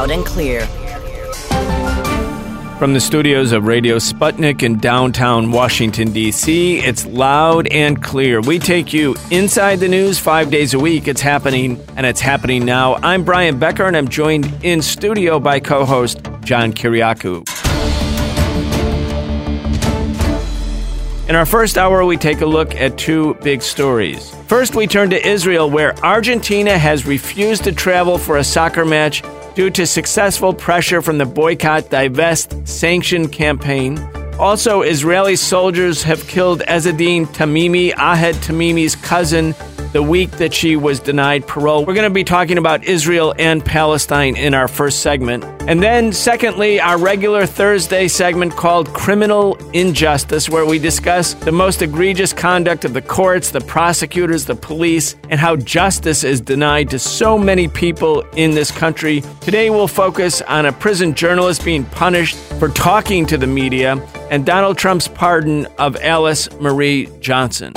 Loud and clear. From the studios of Radio Sputnik in downtown Washington, D.C., it's Loud and Clear. We take you inside the news 5 days a week. It's happening, and it's happening now. I'm Brian Becker, and I'm joined in studio by co-host John Kiriakou. In our first hour, we take a look at two big stories. First, we turn to Israel, where Argentina has refused to travel for a soccer match due to successful pressure from the boycott, divest, sanction campaign. Also, Israeli soldiers have killed Ezzedine Tamimi, Ahed Tamimi's cousin, the week that she was denied parole. We're going to be talking about Israel and Palestine in our first segment. And then, secondly, our regular Thursday segment called Criminal Injustice, where we discuss the most egregious conduct of the courts, the prosecutors, the police, and how justice is denied to so many people in this country. Today, we'll focus on a prison journalist being punished for talking to the media and Donald Trump's pardon of Alice Marie Johnson.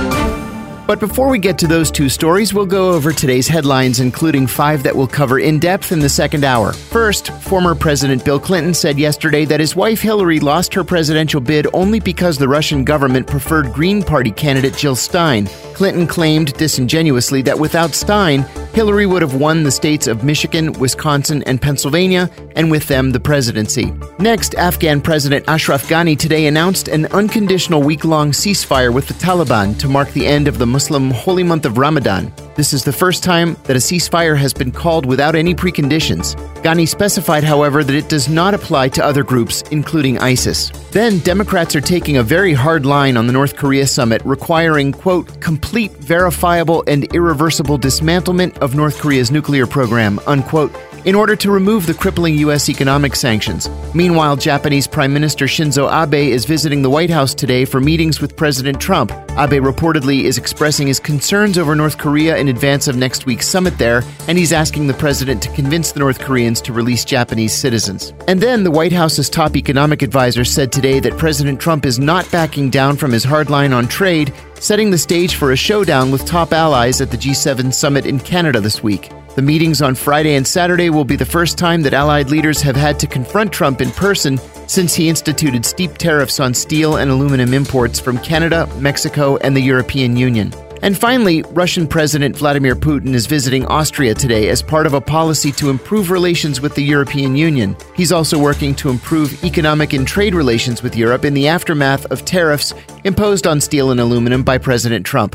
But before we get to those two stories, we'll go over today's headlines, including 5 that we'll cover in depth in the second hour. First, former President Bill Clinton said yesterday that his wife Hillary lost her presidential bid only because the Russian government preferred Green Party candidate Jill Stein. Clinton claimed disingenuously that without Stein, Hillary would have won the states of Michigan, Wisconsin, and Pennsylvania, and with them the presidency. Next, Afghan President Ashraf Ghani today announced an unconditional week-long ceasefire with the Taliban to mark the end of the Muslim holy month of Ramadan. This is the first time that a ceasefire has been called without any preconditions. Ghani specified, however, that it does not apply to other groups, including ISIS. Then, Democrats are taking a very hard line on the North Korea summit, requiring, quote, complete, verifiable, and irreversible dismantlement of North Korea's nuclear program, unquote, in order to remove the crippling U.S. economic sanctions. Meanwhile, Japanese Prime Minister Shinzo Abe is visiting the White House today for meetings with President Trump. Abe reportedly is expressing his concerns over North Korea in advance of next week's summit there, and he's asking the president to convince the North Koreans to release Japanese citizens. And then the White House's top economic advisor said today that President Trump is not backing down from his hard line on trade, setting the stage for a showdown with top allies at the G7 summit in Canada this week. The meetings on Friday and Saturday will be the first time that Allied leaders have had to confront Trump in person since he instituted steep tariffs on steel and aluminum imports from Canada, Mexico, and the European Union. And finally, Russian President Vladimir Putin is visiting Austria today as part of a policy to improve relations with the European Union. He's also working to improve economic and trade relations with Europe in the aftermath of tariffs imposed on steel and aluminum by President Trump.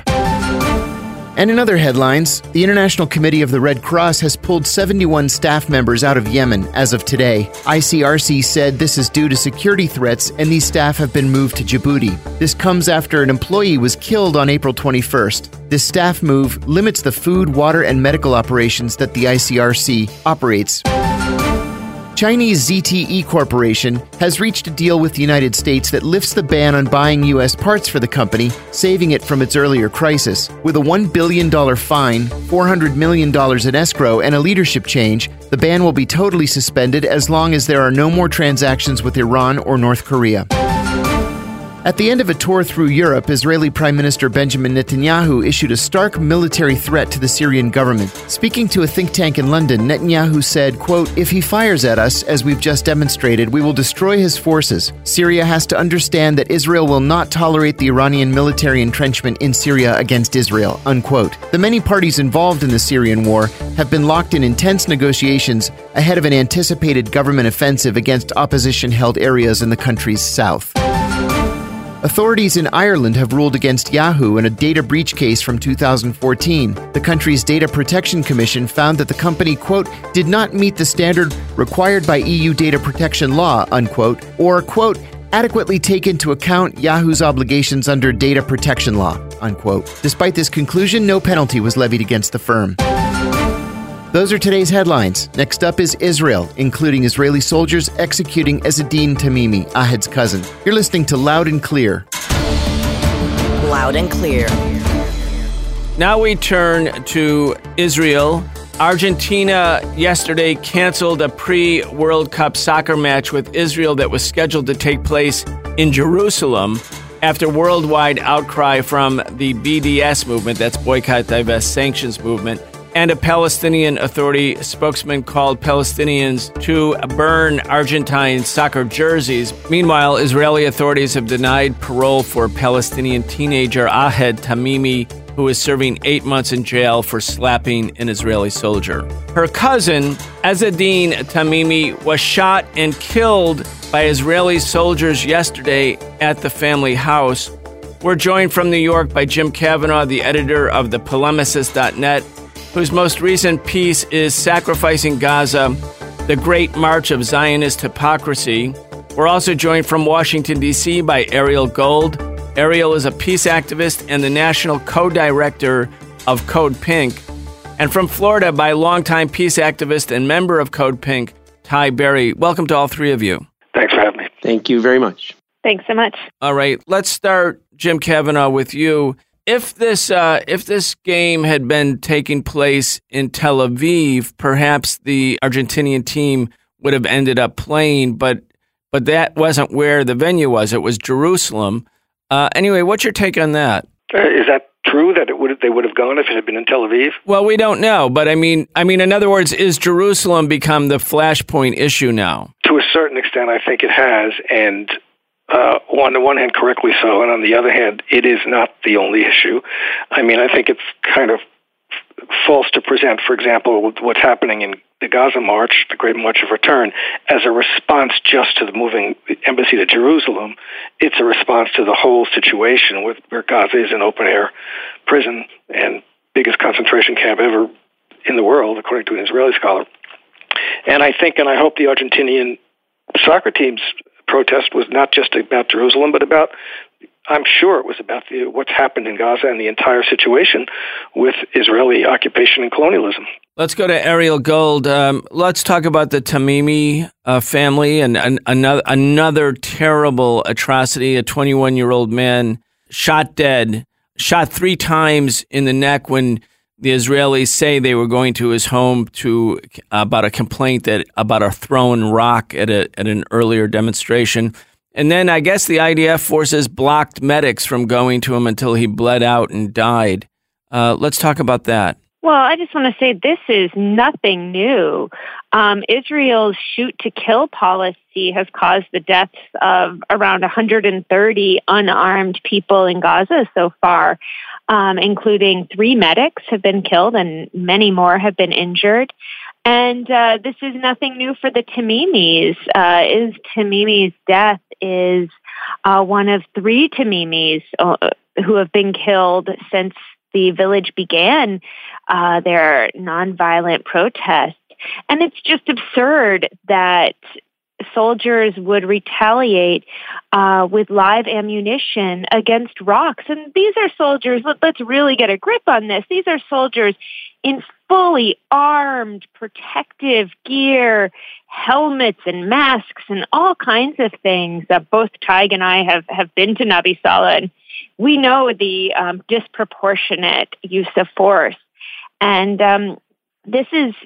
And in other headlines, the International Committee of the Red Cross has pulled 71 staff members out of Yemen as of today. ICRC said this is due to security threats, and these staff have been moved to Djibouti. This comes after an employee was killed on April 21st. This staff move limits the food, water, and medical operations that the ICRC operates. Chinese ZTE Corporation has reached a deal with the United States that lifts the ban on buying U.S. parts for the company, saving it from its earlier crisis. With a $1 billion fine, $400 million in escrow, and a leadership change, the ban will be totally suspended as long as there are no more transactions with Iran or North Korea. At the end of a tour through Europe, Israeli Prime Minister Benjamin Netanyahu issued a stark military threat to the Syrian government. Speaking to a think tank in London, Netanyahu said, quote, if he fires at us, as we've just demonstrated, we will destroy his forces. Syria has to understand that Israel will not tolerate the Iranian military entrenchment in Syria against Israel, unquote. The many parties involved in the Syrian war have been locked in intense negotiations ahead of an anticipated government offensive against opposition-held areas in the country's south. Authorities in Ireland have ruled against Yahoo in a data breach case from 2014. The country's Data Protection Commission found that the company, quote, did not meet the standard required by EU data protection law, unquote, or, quote, adequately take into account Yahoo's obligations under data protection law, unquote. Despite this conclusion, no penalty was levied against the firm. Those are today's headlines. Next up is Israel, including Israeli soldiers executing Ezzedine Tamimi, Ahed's cousin. You're listening to Loud and Clear. Loud and Clear. Now we turn to Israel. Argentina yesterday canceled a pre-World Cup soccer match with Israel that was scheduled to take place in Jerusalem after worldwide outcry from the BDS movement, that's Boycott, Divest, Sanctions movement. And a Palestinian Authority spokesman called Palestinians to burn Argentine soccer jerseys. Meanwhile, Israeli authorities have denied parole for Palestinian teenager Ahed Tamimi, who is serving 8 months in jail for slapping an Israeli soldier. Her cousin, Ezzedine Tamimi, was shot and killed by Israeli soldiers yesterday at the family house. We're joined from New York by Jim Kavanaugh, the editor of thepolemicist.net, whose most recent piece is Sacrificing Gaza, the Great March of Zionist Hypocrisy. We're also joined from Washington, D.C. by Ariel Gold. Ariel is a peace activist and the national co-director of Code Pink. And from Florida by longtime peace activist and member of Code Pink, Ty Berry. Welcome to all three of you. Thanks for having me. Thank you very much. Thanks so much. All right, let's start, Jim Kavanaugh, with you. If this game had been taking place in Tel Aviv, perhaps the Argentinian team would have ended up playing, but that wasn't where the venue was. It was Jerusalem. Anyway, what's your take on that? Is that true that they would have gone if it had been in Tel Aviv? Well, we don't know, but I mean, in other words, is Jerusalem become the flashpoint issue now? To a certain extent, I think it has, and on the one hand, correctly so, and on the other hand, it is not the only issue. I mean, I think it's kind of false to present, for example, what's happening in the Gaza March, the Great March of Return, as a response just to the moving embassy to Jerusalem. It's a response to the whole situation where Gaza is an open-air prison and biggest concentration camp ever in the world, according to an Israeli scholar. And I think, and I hope the Argentinian soccer team's protest was not just about Jerusalem, but about, I'm sure it was about what's happened in Gaza and the entire situation with Israeli occupation and colonialism. Let's go to Ariel Gold. Let's talk about the Tamimi family and another terrible atrocity. A 21-year-old man shot dead, shot 3 times in the neck when the Israelis say they were going to his home about a complaint about a thrown rock at an earlier demonstration. And then I guess the IDF forces blocked medics from going to him until he bled out and died. Let's talk about that. Well, I just want to say this is nothing new. Israel's shoot-to-kill policy has caused the deaths of around 130 unarmed people in Gaza so far, including 3 medics have been killed and many more have been injured. And this is nothing new for the Tamimis. Tamimi's death is one of 3 Tamimis who have been killed since the village began their nonviolent protest. And it's just absurd that soldiers would retaliate with live ammunition against rocks. And these are soldiers, let's really get a grip on this. These are soldiers in fully armed protective gear, helmets and masks and all kinds of things. Both Tig and I have been to Nabi Saleh, and we know the disproportionate use of force. And this is,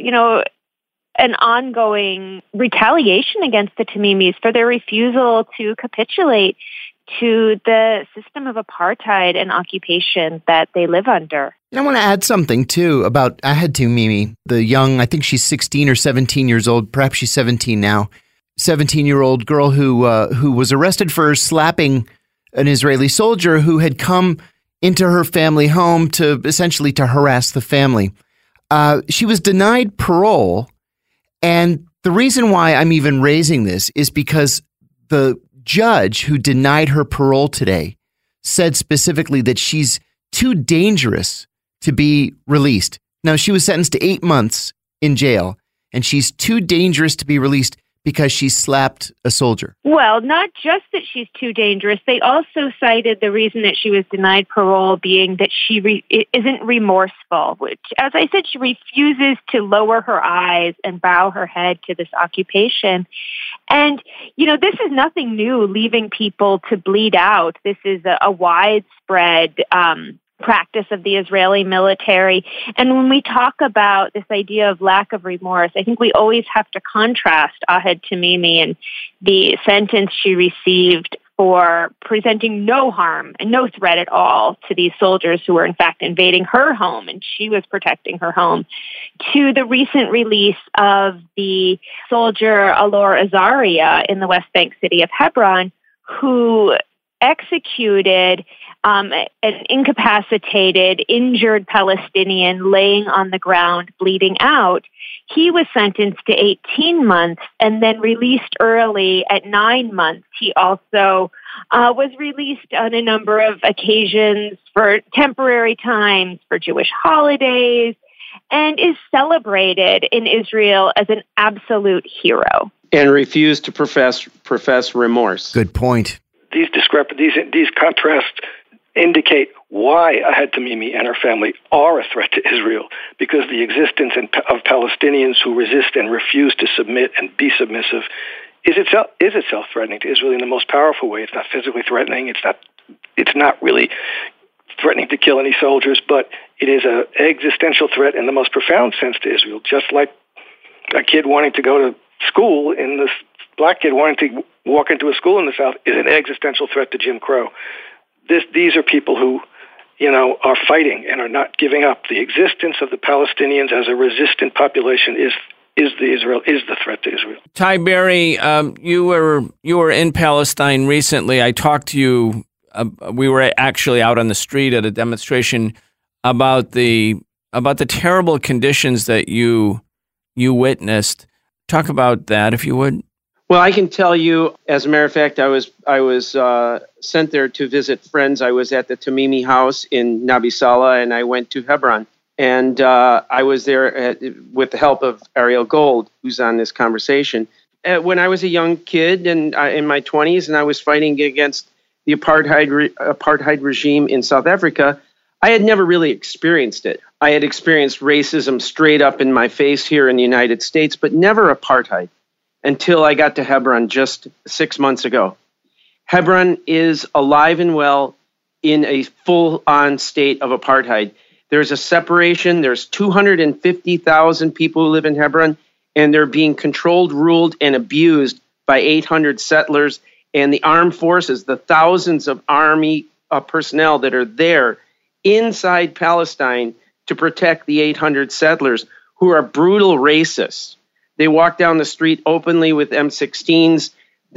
an ongoing retaliation against the Tamimis for their refusal to capitulate to the system of apartheid and occupation that they live under. And I want to add something, too, about Ahed Tamimi, the young, I think she's 16 or 17 years old, perhaps she's 17 now, 17-year-old girl who was arrested for slapping an Israeli soldier who had come into her family home to essentially to harass the family. She was denied parole, and the reason why I'm even raising this is because the judge who denied her parole today said specifically that she's too dangerous to be released. Now, she was sentenced to 8 months in jail, and she's too dangerous to be released because she slapped a soldier. Well, not just that she's too dangerous. They also cited the reason that she was denied parole being that she isn't remorseful, which, as I said, she refuses to lower her eyes and bow her head to this occupation. And, this is nothing new, leaving people to bleed out. This is a widespread practice of the Israeli military. And when we talk about this idea of lack of remorse, I think we always have to contrast Ahed Tamimi and the sentence she received for presenting no harm and no threat at all to these soldiers who were in fact invading her home, and she was protecting her home, to the recent release of the soldier Alor Azaria in the West Bank city of Hebron, who executed an incapacitated, injured Palestinian laying on the ground, bleeding out. He was sentenced to 18 months and then released early at 9 months. He also was released on a number of occasions for temporary times, for Jewish holidays, and is celebrated in Israel as an absolute hero. And refused to profess remorse. Good point. These contrasts indicate why Ahed Tamimi and her family are a threat to Israel, because the existence of Palestinians who resist and refuse to submit and be submissive is itself threatening to Israel in the most powerful way. It's not physically threatening. It's not really threatening to kill any soldiers, but it is an existential threat in the most profound sense to Israel. Just like a kid wanting to go to school in this black kid wanting to walk into a school in the South is an existential threat to Jim Crow. These are people who, are fighting and are not giving up. The existence of the Palestinians as a resistant population is the threat to Israel. Ty Berry, you were in Palestine recently. I talked to you. We were actually out on the street at a demonstration about the terrible conditions that you witnessed. Talk about that, if you would. Well, I can tell you, as a matter of fact, I was sent there to visit friends. I was at the Tamimi house in Nabi Saleh, and I went to Hebron. And I was there with the help of Ariel Gold, who's on this conversation. When I was a young kid and in my 20s, and I was fighting against the apartheid regime in South Africa, I had never really experienced it. I had experienced racism straight up in my face here in the United States, but never apartheid, until I got to Hebron just 6 months ago. Hebron is alive and well in a full-on state of apartheid. There's a separation. There's 250,000 people who live in Hebron, and they're being controlled, ruled, and abused by 800 settlers and the armed forces, the thousands of army personnel that are there inside Palestine to protect the 800 settlers, who are brutal racists. They walk down the street openly with M16s.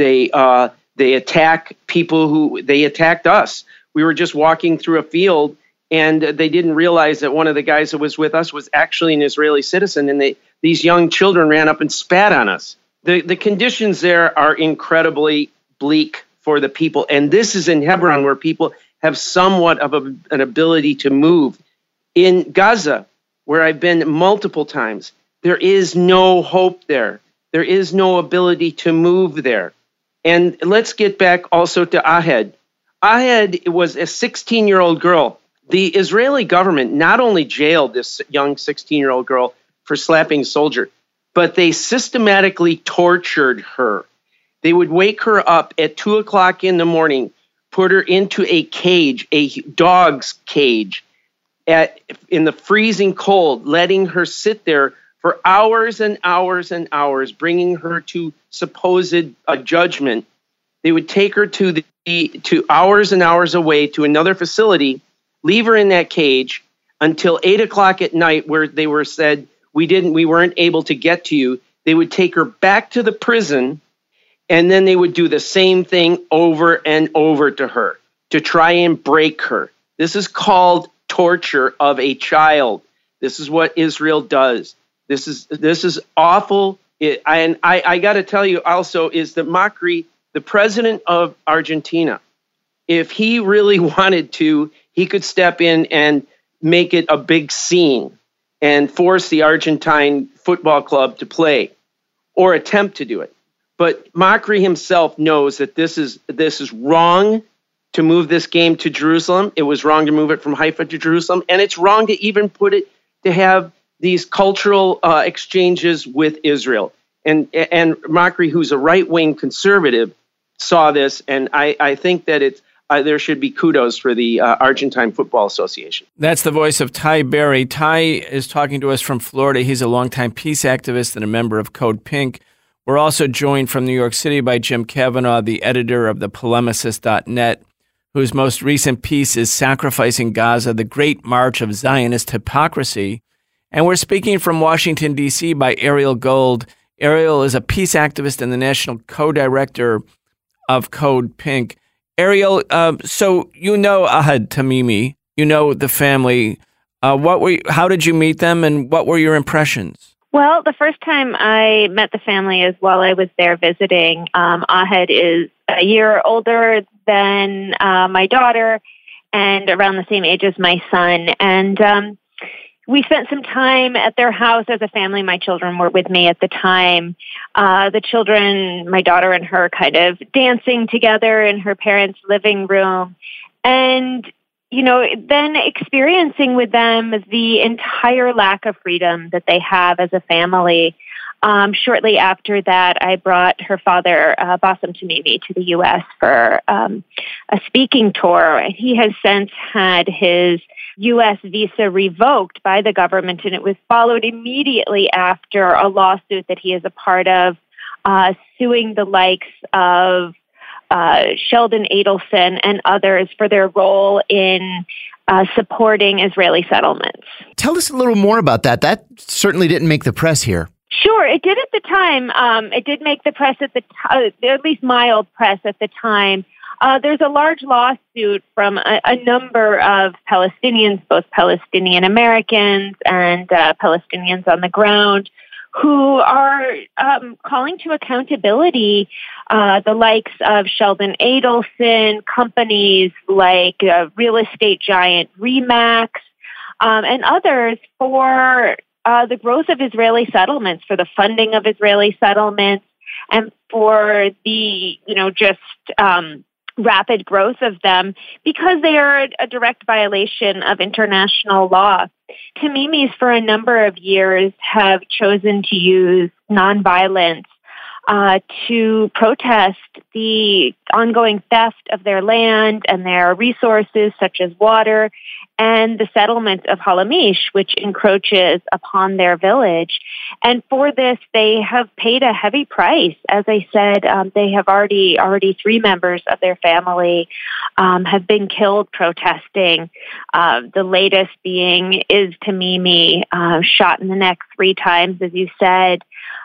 They attack people they attacked us. We were just walking through a field, and they didn't realize that one of the guys that was with us was actually an Israeli citizen, and these young children ran up and spat on us. The conditions there are incredibly bleak for the people, and this is in Hebron, where people have somewhat of an ability to move. In Gaza, where I've been multiple times, there is no hope there. There is no ability to move there. And let's get back also to Ahed. Ahed was a 16-year-old girl. The Israeli government not only jailed this young 16-year-old girl for slapping a soldier, but they systematically tortured her. They would wake her up at 2 o'clock in the morning, put her into a cage, a dog's cage, in the freezing cold, letting her sit there for hours and hours and hours, bringing her to supposed judgment. They would take her to hours and hours away to another facility, leave her in that cage until 8 o'clock at night, where they were said, we weren't able to get to you. They would take her back to the prison, and then they would do the same thing over and over to her to try and break her. This is called torture of a child. This is what Israel does. This is awful. And I got to tell you also is that Macri, the president of Argentina, if he really wanted to, he could step in and make it a big scene and force the Argentine football club to play or attempt to do it. But Macri himself knows that this is wrong to move this game to Jerusalem. It was wrong to move it from Haifa to Jerusalem. And it's wrong to even to have these cultural exchanges with Israel. And Macri, who's a right-wing conservative, saw this, and I think that it's there should be kudos for the Argentine Football Association. That's the voice of Ty Berry. Ty is talking to us from Florida. He's a longtime peace activist and a member of Code Pink. We're also joined from New York City by Jim Kavanaugh, the editor of thepolemicist.net, whose most recent piece is Sacrificing Gaza, the Great March of Zionist Hypocrisy. And we're speaking from Washington, D.C. by Ariel Gold. Ariel is a peace activist and the national co-director of Code Pink. Ariel, so you know Ahad Tamimi, you know the family. How did you meet them, and what were your impressions? Well, the first time I met the family is while I was there visiting. Ahad is a year older than my daughter and around the same age as my son. And we spent some time at their house as a family. My children were with me at the time. The children, my daughter and her, kind of dancing together in her parents' living room. And, you know, then experiencing with them the entire lack of freedom that they have as a family. Shortly after that, I brought her father, Bassem Tamimi, to the U.S. for a speaking tour. He has since had his U.S. visa revoked by the government, and it was followed immediately after a lawsuit that he is a part of, suing the likes of Sheldon Adelson and others for their role in supporting Israeli settlements. Tell us a little more about that. That certainly didn't make the press here. Sure, it did at the time. It did make the press at the at least mild press at the time. There's a large lawsuit from a number of Palestinians, both Palestinian Americans and Palestinians on the ground, who are calling to accountability the likes of Sheldon Adelson, companies like real estate giant RE/MAX, and others for the growth of Israeli settlements, for the funding of Israeli settlements, and for the, rapid growth of them, because they are a direct violation of international law. Tamimis, for a number of years, have chosen to use nonviolence to protest the ongoing theft of their land and their resources, such as water, and the settlement of Halamish, which encroaches upon their village. And for this, they have paid a heavy price. As I said, they have already 3 members of their family have been killed protesting. The latest being is Tamimi, shot in the neck 3 times, as you said.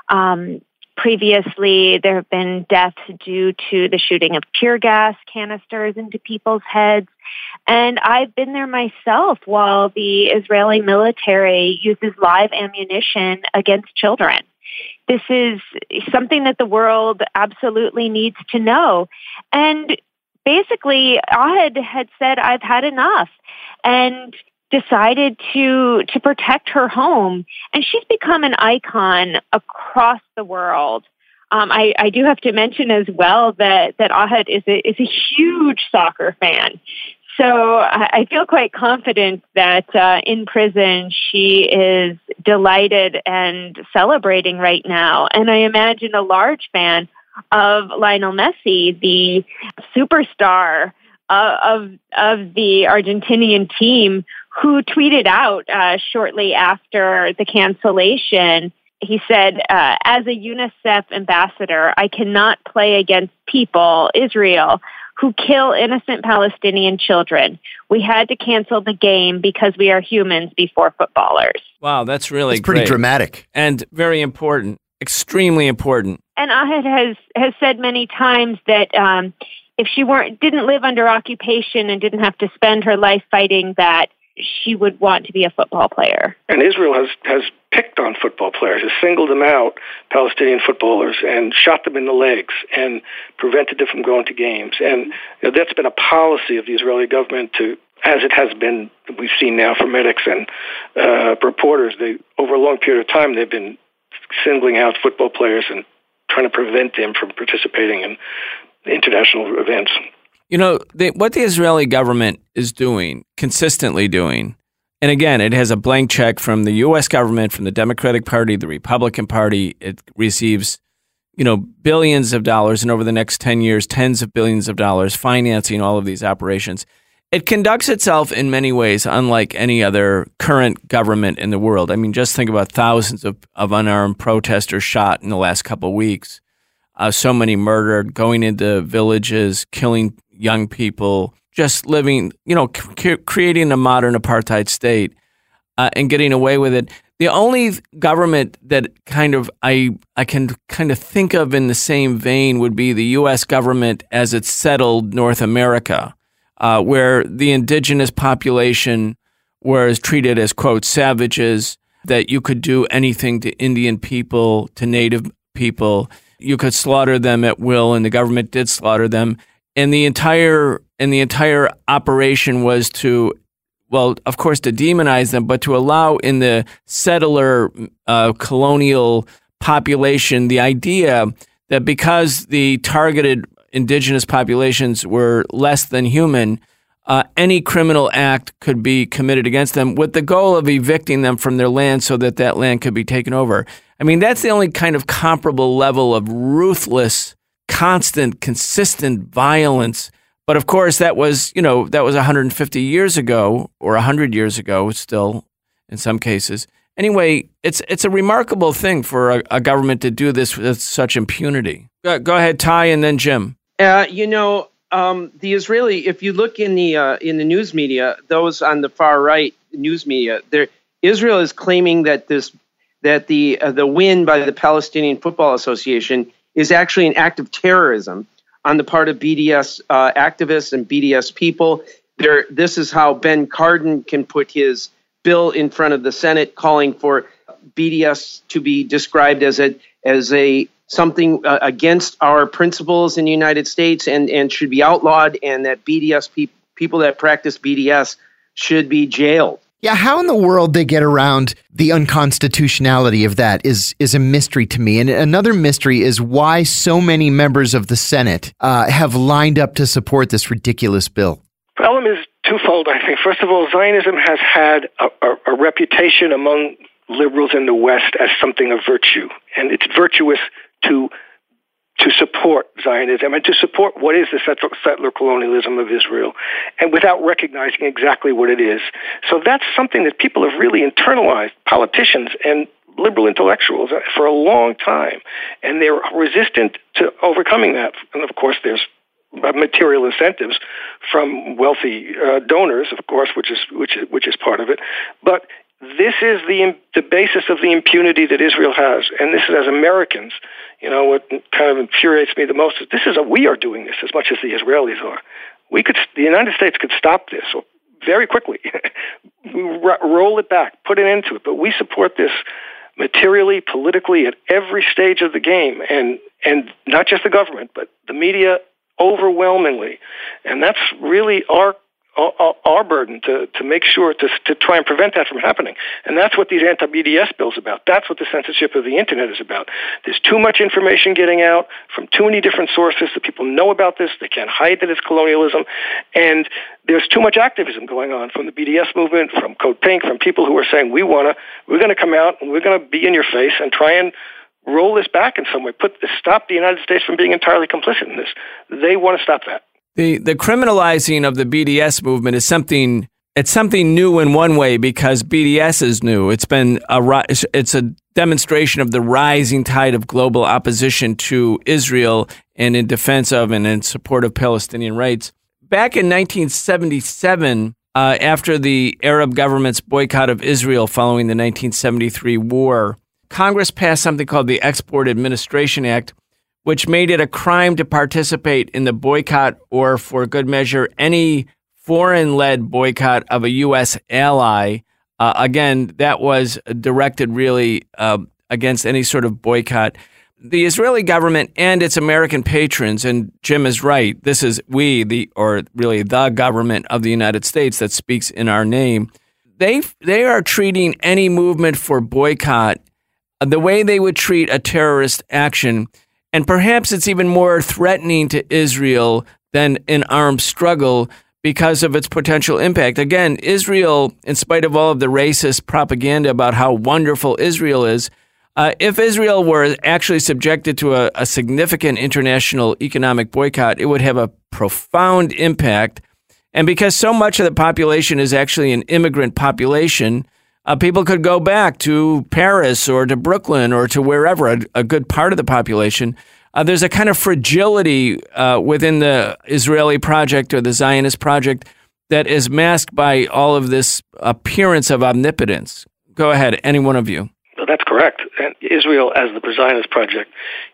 Previously, there have been deaths due to the shooting of tear gas canisters into people's heads. And I've been there myself while the Israeli military uses live ammunition against children. This is something that the world absolutely needs to know. And basically, Ahad had said, I've had enough, and decided to protect her home. And she's become an icon across the world. I do have to mention as well that Ahad is a huge soccer fan. So I feel quite confident that in prison she is delighted and celebrating right now. And I imagine a large fan of Lionel Messi, the superstar of the Argentinian team, who tweeted out shortly after the cancellation. He said, as a UNICEF ambassador, I cannot play against people, Israel, who kill innocent Palestinian children. We had to cancel the game because we are humans before footballers. Wow, that's really pretty great. Dramatic. And very important, extremely important. And Ahad has said many times that if she didn't live under occupation and didn't have to spend her life fighting that, she would want to be a football player. And Israel has picked on football players, has singled them out, Palestinian footballers, and shot them in the legs and prevented them from going to games. And that's been a policy of the Israeli government to, as it has been, we've seen now from medics and reporters, over a long period of time, they've been singling out football players and trying to prevent them from participating in international events. You know, what the Israeli government is doing, consistently doing, and again, it has a blank check from the U.S. government, from the Democratic Party, the Republican Party. It receives billions of dollars, and over the next 10 years, tens of billions of dollars financing all of these operations. It conducts itself in many ways unlike any other current government in the world. I mean, just think about thousands of unarmed protesters shot in the last couple of weeks. So many murdered, going into villages, killing young people, just living, creating a modern apartheid state and getting away with it. The only government that I can think of in the same vein would be the U.S. government as it settled North America, where the indigenous population was treated as, quote, savages, that you could do anything to Indian people, to Native people. You could slaughter them at will, and the government did slaughter them. And the entire operation was to, well, of course, to demonize them, but to allow in the settler colonial population the idea that because the targeted indigenous populations were less than human, any criminal act could be committed against them with the goal of evicting them from their land so that that land could be taken over. I mean, that's the only kind of comparable level of ruthless, constant, consistent violence. But of course, that was 150 years ago or 100 years ago, still in some cases. Anyway, it's a remarkable thing for a government to do this with such impunity. Go ahead, Ty, and then Jim. The Israeli, if you look in the news media, those on the far right news media, Israel is claiming that the win by the Palestinian Football Association is actually an act of terrorism on the part of BDS activists and BDS people. This is how Ben Cardin can put his bill in front of the Senate calling for BDS to be described as a something against our principles in the United States and should be outlawed, and that BDS people that practice BDS should be jailed. Yeah, how in the world they get around the unconstitutionality of that is a mystery to me. And another mystery is why so many members of the Senate have lined up to support this ridiculous bill. The problem is twofold, I think. First of all, Zionism has had a reputation among liberals in the West as something of virtue, and it's virtuous to support Zionism and to support what is the settler colonialism of Israel, and without recognizing exactly what it is. So that's something that people have really internalized, politicians and liberal intellectuals, for a long time, and they're resistant to overcoming that. And of course, there's material incentives from wealthy donors, of course, which is part of it. But this is the basis of the impunity that Israel has, and this is, as Americans, what kind of infuriates me the most is we are doing this as much as the Israelis are. The United States could stop this very quickly, roll it back, put an end to it. But we support this materially, politically, at every stage of the game, and not just the government, but the media overwhelmingly, and that's really our burden to make sure to try and prevent that from happening. And that's what these anti-BDS bills about. That's what the censorship of the internet is about. There's too much information getting out from too many different sources that people know about this. They can't hide that it's colonialism. And there's too much activism going on from the BDS movement, from Code Pink, from people who are saying we're going to come out and we're going to be in your face and try and roll this back in some way, stop the United States from being entirely complicit in this. They want to stop that. The criminalizing of the BDS movement is something new in one way because BDS is new. It's a demonstration of the rising tide of global opposition to Israel and in defense of and in support of Palestinian rights. Back in 1977, after the Arab government's boycott of Israel following the 1973 war, Congress passed something called the Export Administration Act, which made it a crime to participate in the boycott or, for good measure, any foreign-led boycott of a U.S. ally. Again, that was directed really against any sort of boycott. The Israeli government and its American patrons, and Jim is right, this is the government of the United States that speaks in our name. They are treating any movement for boycott the way they would treat a terrorist action. And perhaps it's even more threatening to Israel than an armed struggle because of its potential impact. Again, Israel, in spite of all of the racist propaganda about how wonderful Israel is, If Israel were actually subjected to a significant international economic boycott, it would have a profound impact. And because so much of the population is actually an immigrant population, people could go back to Paris or to Brooklyn or to wherever, a good part of the population. There's a kind of fragility within the Israeli project or the Zionist project that is masked by all of this appearance of omnipotence. Go ahead, any one of you. Well, that's correct. And Israel, as the Zionist project,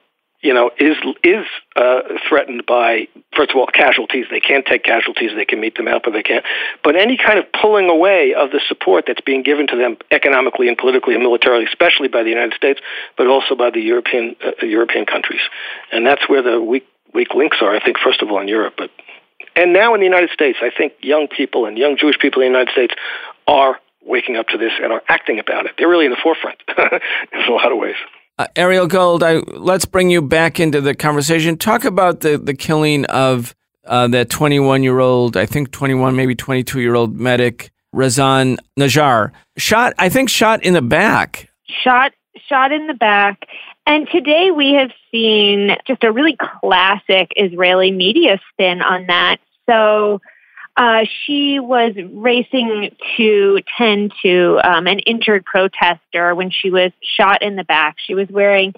is threatened by, first of all, casualties. They can't take casualties. They can mete them out, but they can't. But any kind of pulling away of the support that's being given to them economically and politically and militarily, especially by the United States, but also by the European countries. And that's where the weak links are, I think, first of all, in Europe. And now in the United States, I think young people and young Jewish people in the United States are waking up to this and are acting about it. They're really in the forefront in a lot of ways. Ariel Gold, let's bring you back into the conversation. Talk about the killing of that 21-year-old, I think 21, maybe 22-year-old medic, Razan Najjar. Shot in the back. Shot in the back. And today we have seen just a really classic Israeli media spin on that. So she was racing to tend to an injured protester when she was shot in the back. She was wearing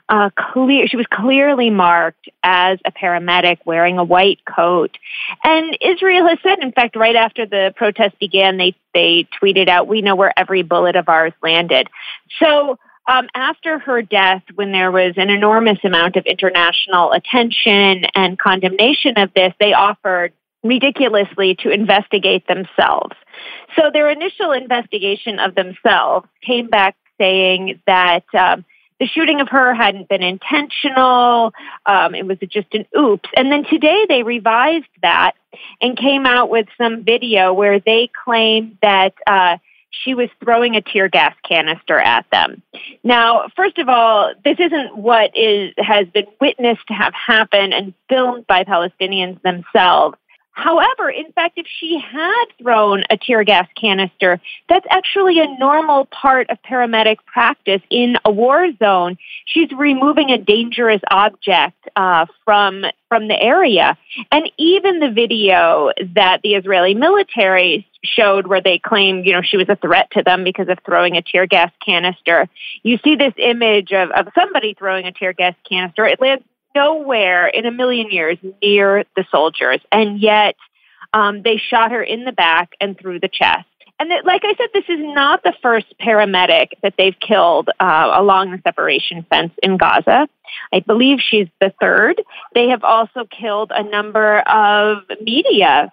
she was clearly marked as a paramedic wearing a white coat. And Israel has said, in fact, right after the protest began, they tweeted out, "We know where every bullet of ours landed." So after her death, when there was an enormous amount of international attention and condemnation of this, they offered ridiculously to investigate themselves. So their initial investigation of themselves came back saying that the shooting of her hadn't been intentional. It was just an oops. And then today they revised that and came out with some video where they claimed that she was throwing a tear gas canister at them. Now, first of all, this isn't what has been witnessed to have happened and filmed by Palestinians themselves. However, in fact, if she had thrown a tear gas canister, that's actually a normal part of paramedic practice in a war zone. She's removing a dangerous object from the area. And even the video that the Israeli military showed where they claim, she was a threat to them because of throwing a tear gas canister, you see this image of somebody throwing a tear gas canister. It lands nowhere in a million years near the soldiers, and yet they shot her in the back and through the chest. And like I said, this is not the first paramedic that they've killed along the separation fence in Gaza. I believe she's the third. They have also killed a number of media,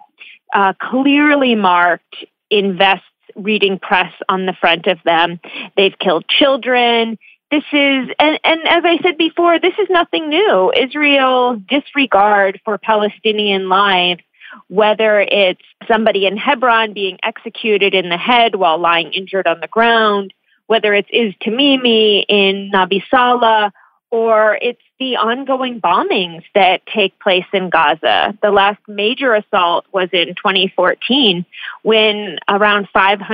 clearly marked in vests reading press on the front of them. They've killed children. This is, and as I said before, this is nothing new. Israel's disregard for Palestinian lives, whether it's somebody in Hebron being executed in the head while lying injured on the ground, whether it's Tamimi in Nabi Saleh, or it's the ongoing bombings that take place in Gaza. The last major assault was in 2014 when around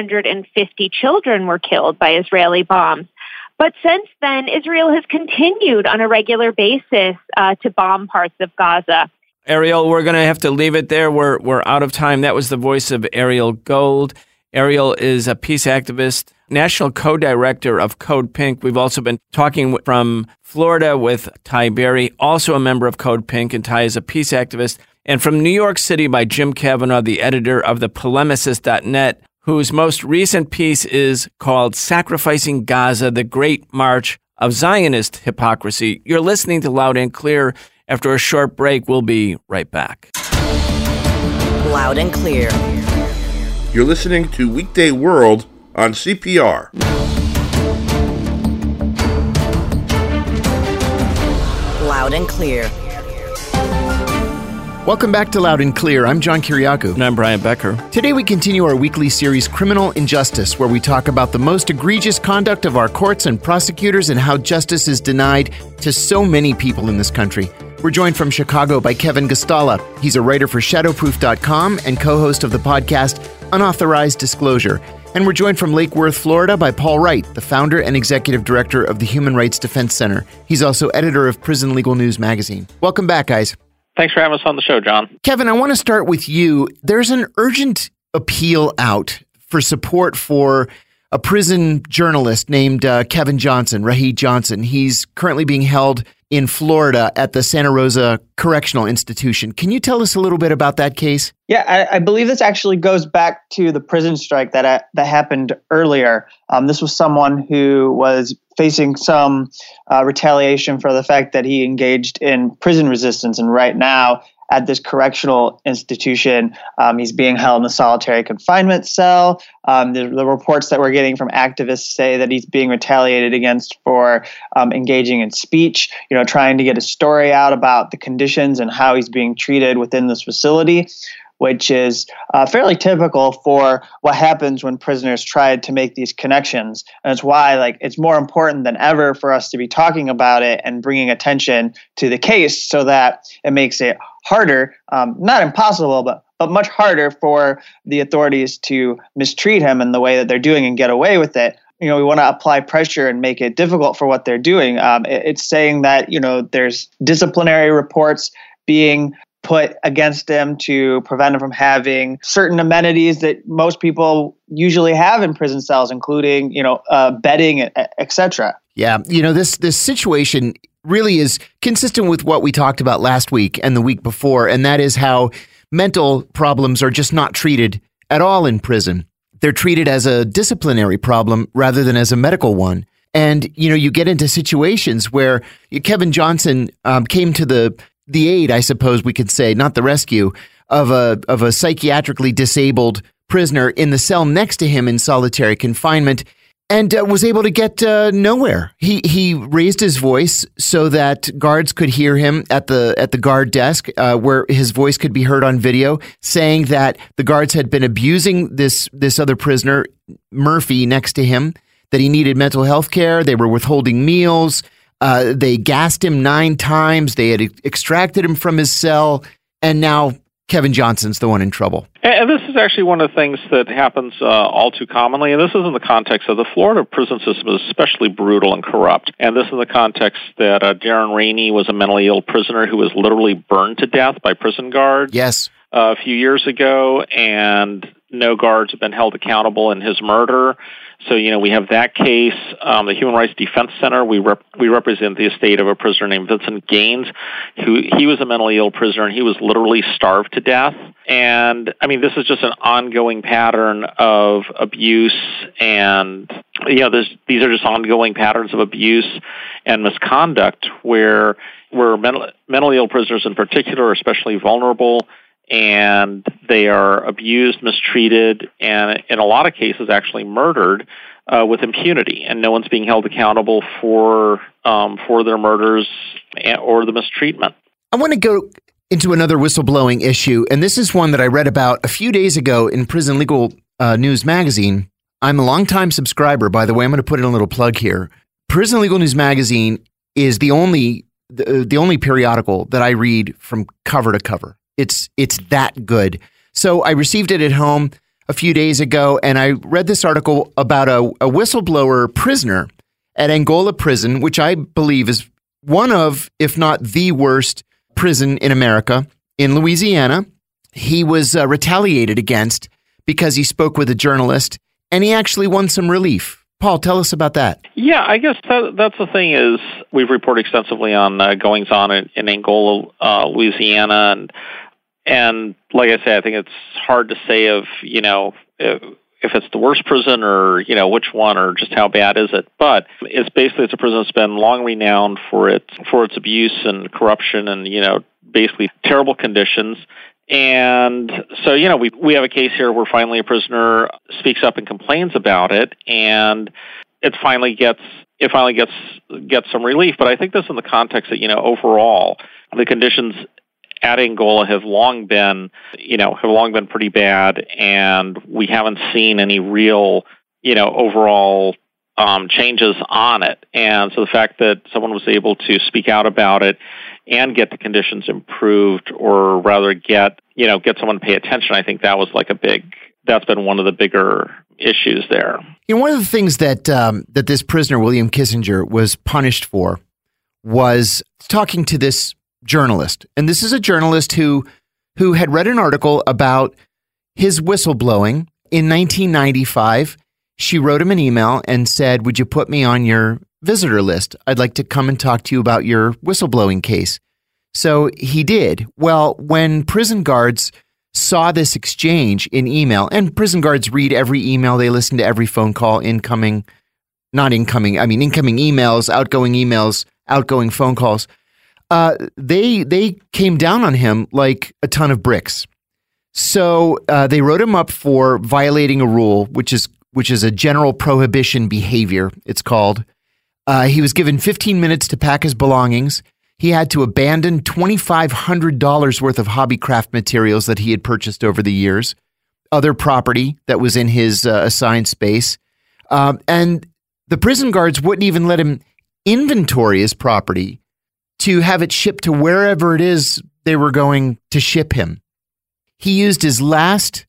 550 children were killed by Israeli bombs. But since then, Israel has continued on a regular basis to bomb parts of Gaza. Ariel, we're going to have to leave it there. We're out of time. That was the voice of Ariel Gold. Ariel is a peace activist, national co-director of Code Pink. We've also been talking from Florida with Ty Berry, also a member of Code Pink, and Ty is a peace activist. And from New York City by Jim Kavanaugh, the editor of thepolemicist.net, whose most recent piece is called Sacrificing Gaza, the Great March of Zionist Hypocrisy. You're listening to Loud and Clear. After a short break, we'll be right back. Loud and Clear. You're listening to Weekday World on CPR. Loud and Clear. Welcome back to Loud and Clear. I'm John Kiriakou. And I'm Brian Becker. Today we continue our weekly series, Criminal Injustice, where we talk about the most egregious conduct of our courts and prosecutors and how justice is denied to so many people in this country. We're joined from Chicago by Kevin Gastala. He's a writer for Shadowproof.com and co-host of the podcast Unauthorized Disclosure. And we're joined from Lake Worth, Florida by Paul Wright, the founder and executive director of the Human Rights Defense Center. He's also editor of Prison Legal News magazine. Welcome back, guys. Thanks for having us on the show, John. Kevin, I want to start with you. There's an urgent appeal out for support for a prison journalist named Kevin Johnson, Rahid Johnson. He's currently being held in Florida at the Santa Rosa Correctional Institution. Can you tell us a little bit about that case? Yeah, I believe this actually goes back to the prison strike that happened earlier. This was someone who was facing some retaliation for the fact that he engaged in prison resistance. And right now, at this correctional institution, he's being held in a solitary confinement cell. The reports that we're getting from activists say that he's being retaliated against for engaging in speech, trying to get a story out about the conditions and how he's being treated within this facility, which is fairly typical for what happens when prisoners try to make these connections. And it's why it's more important than ever for us to be talking about it and bringing attention to the case so that it makes it harder, not impossible, but much harder for the authorities to mistreat him in the way that they're doing and get away with it. We want to apply pressure and make it difficult for what they're doing. It's saying that, there's disciplinary reports being put against him to prevent him from having certain amenities that most people usually have in prison cells, including, bedding, etc. Yeah, this situation really is consistent with what we talked about last week and the week before, and that is how mental problems are just not treated at all in prison. They're treated as a disciplinary problem rather than as a medical one. And, you get into situations where Kevin Johnson came to the aid, I suppose we could say, not the rescue, of a psychiatrically disabled prisoner in the cell next to him in solitary confinement, and was able to get nowhere. He raised his voice so that guards could hear him at the guard desk, where his voice could be heard on video, saying that the guards had been abusing this other prisoner, Murphy, next to him, that he needed mental health care. They were withholding meals. They gassed him 9 times. They had extracted him from his cell, and now Kevin Johnson's the one in trouble. And this is actually one of the things that happens all too commonly, and this is in the context of the Florida prison system is especially brutal and corrupt. And this is in the context that Darren Rainey was a mentally ill prisoner who was literally burned to death by prison guards. Yes. A few years ago, and no guards have been held accountable in his murder. So, we have that case. The Human Rights Defense Center, we represent the estate of a prisoner named Vincent Gaines, he was a mentally ill prisoner, and he was literally starved to death. And, this is just an ongoing pattern of abuse, and, these are just ongoing patterns of abuse and misconduct where mentally ill prisoners in particular are especially vulnerable, and they are abused, mistreated, and in a lot of cases actually murdered with impunity, and no one's being held accountable for their murders or the mistreatment. I want to go into another whistleblowing issue, and this is one that I read about a few days ago in Prison Legal News magazine. I'm a longtime subscriber, by the way. I'm going to put in a little plug here. Prison Legal News magazine is the only periodical that I read from cover to cover. It's that good. So I received it at home a few days ago, and I read this article about a whistleblower prisoner at Angola Prison, which I believe is one of, if not the worst prison in America, in Louisiana. He was retaliated against because he spoke with a journalist, and he actually won some relief. Paul, tell us about that. Yeah, I guess that's the thing is we've reported extensively on goings-on in Angola, Louisiana, and like I say, I think it's hard to say if it's the worst prison or, which one or just how bad is it. But it's a prison that's been long renowned for its abuse and corruption and, basically terrible conditions. And so, we have a case here where finally a prisoner speaks up and complains about it, and it finally gets some relief. But I think this in the context that, overall, the conditions at Angola have long been pretty bad, and we haven't seen any real, overall changes on it. And so the fact that someone was able to speak out about it and get the conditions improved, or rather get someone to pay attention, I think that was that's been one of the bigger issues there. You know, one of the things that that this prisoner, William Kissinger, was punished for was talking to this journalist. And this is a journalist who had read an article about his whistleblowing in 1995. She wrote him an email and said, "Would you put me on your visitor list? I'd like to come and talk to you about your whistleblowing case." So he did. Well, when prison guards saw this exchange in email, and prison guards read every email, they listen to every phone call, incoming emails, outgoing phone calls. They came down on him like a ton of bricks. So they wrote him up for violating a rule, which is a general prohibition behavior, it's called. He was given 15 minutes to pack his belongings. He had to abandon $2,500 worth of hobbycraft materials that he had purchased over the years, other property that was in his assigned space. And the prison guards wouldn't even let him inventory his property to have it shipped to wherever it is they were going to ship him. He used his last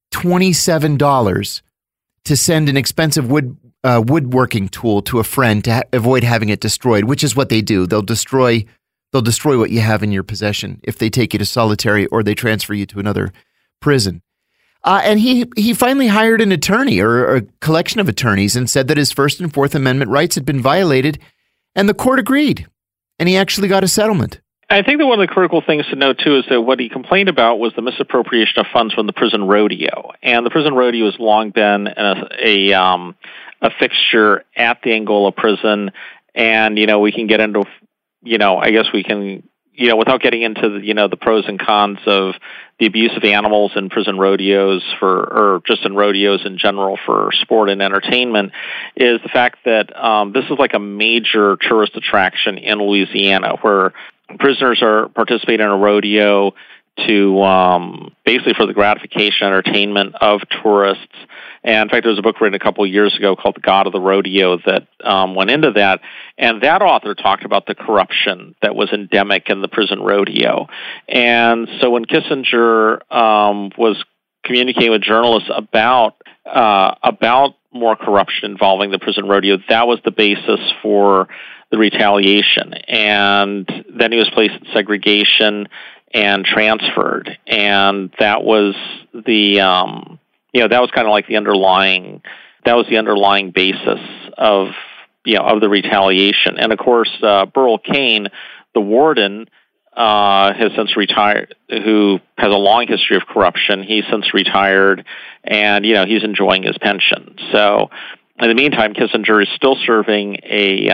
$27 to send an expensive woodworking tool to a friend to avoid having it destroyed, which is what they do. They'll destroy what you have in your possession if they take you to solitary or they transfer you to another prison. And he finally hired an attorney or a collection of attorneys and said that his First and Fourth Amendment rights had been violated, and the court agreed, and he actually got a settlement. I think that one of the critical things to note, too, is that what he complained about was the misappropriation of funds from the prison rodeo. And the prison rodeo has long been a fixture at the Angola prison. And, we can get into, I guess we can, without getting into the pros and cons of the abuse of animals in prison rodeos or just in rodeos in general for sport and entertainment, is the fact that this is like a major tourist attraction in Louisiana, where prisoners are participating in a rodeo to basically for the gratification and entertainment of tourists. And in fact, there was a book written a couple of years ago called The God of the Rodeo that went into that. And that author talked about the corruption that was endemic in the prison rodeo. And so when Kissinger was communicating with journalists about more corruption involving the prison rodeo, that was the basis for the retaliation. And then he was placed in segregation and transferred. And that was the that was kind of like the underlying basis of the retaliation. And of course, Burl Cain, the warden, has since retired, who has a long history of corruption. He's since retired, and he's enjoying his pension. So in the meantime, Kissinger is still serving a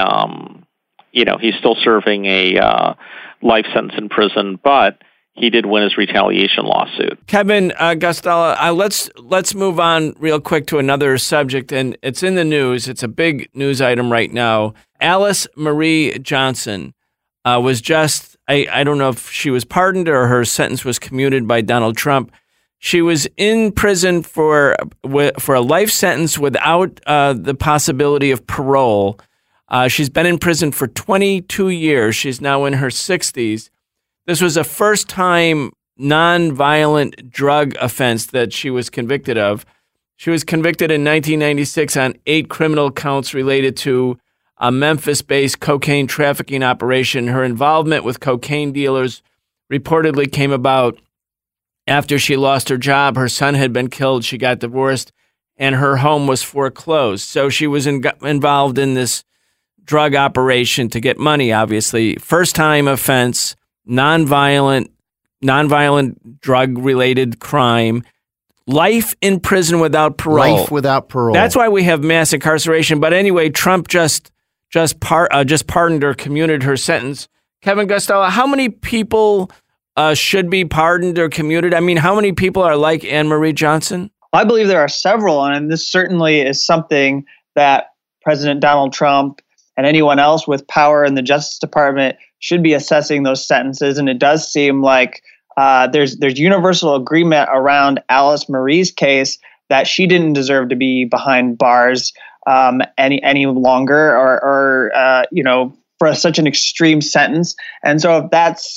life sentence in prison, but he did win his retaliation lawsuit. Kevin Guastalla, let's move on real quick to another subject, and it's in the news. It's a big news item right now. Alice Marie Johnson was just, I don't know if she was pardoned or her sentence was commuted by Donald Trump. She was in prison for a life sentence without the possibility of parole. She's been in prison for 22 years. She's now in her 60s. This was a first-time nonviolent drug offense that she was convicted of. She was convicted in 1996 on 8 criminal counts related to a Memphis-based cocaine trafficking operation. Her involvement with cocaine dealers reportedly came about after she lost her job. Her son had been killed. She got divorced, and her home was foreclosed. So she was involved in this drug operation to get money, obviously. First-time offense, nonviolent drug-related crime, life in prison without parole. Life without parole. That's why we have mass incarceration. But anyway, Trump just pardoned or commuted her sentence. Kevin Guastalla, how many people should be pardoned or commuted? I mean, how many people are like Anne Marie Johnson? I believe there are several, and this certainly is something that President Donald Trump and anyone else with power in the Justice Department should be assessing those sentences. And it does seem like there's universal agreement around Alice Marie's case that she didn't deserve to be behind bars any longer, or for such an extreme sentence. And so if that's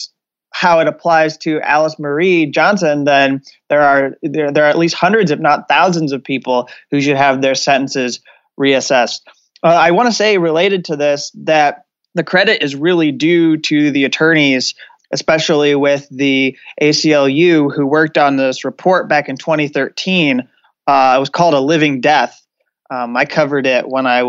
how it applies to Alice Marie Johnson, then there are at least hundreds, if not thousands, of people who should have their sentences reassessed. I want to say, related to this, that the credit is really due to the attorneys, especially with the ACLU, who worked on this report back in 2013. It was called A Living Death. I covered it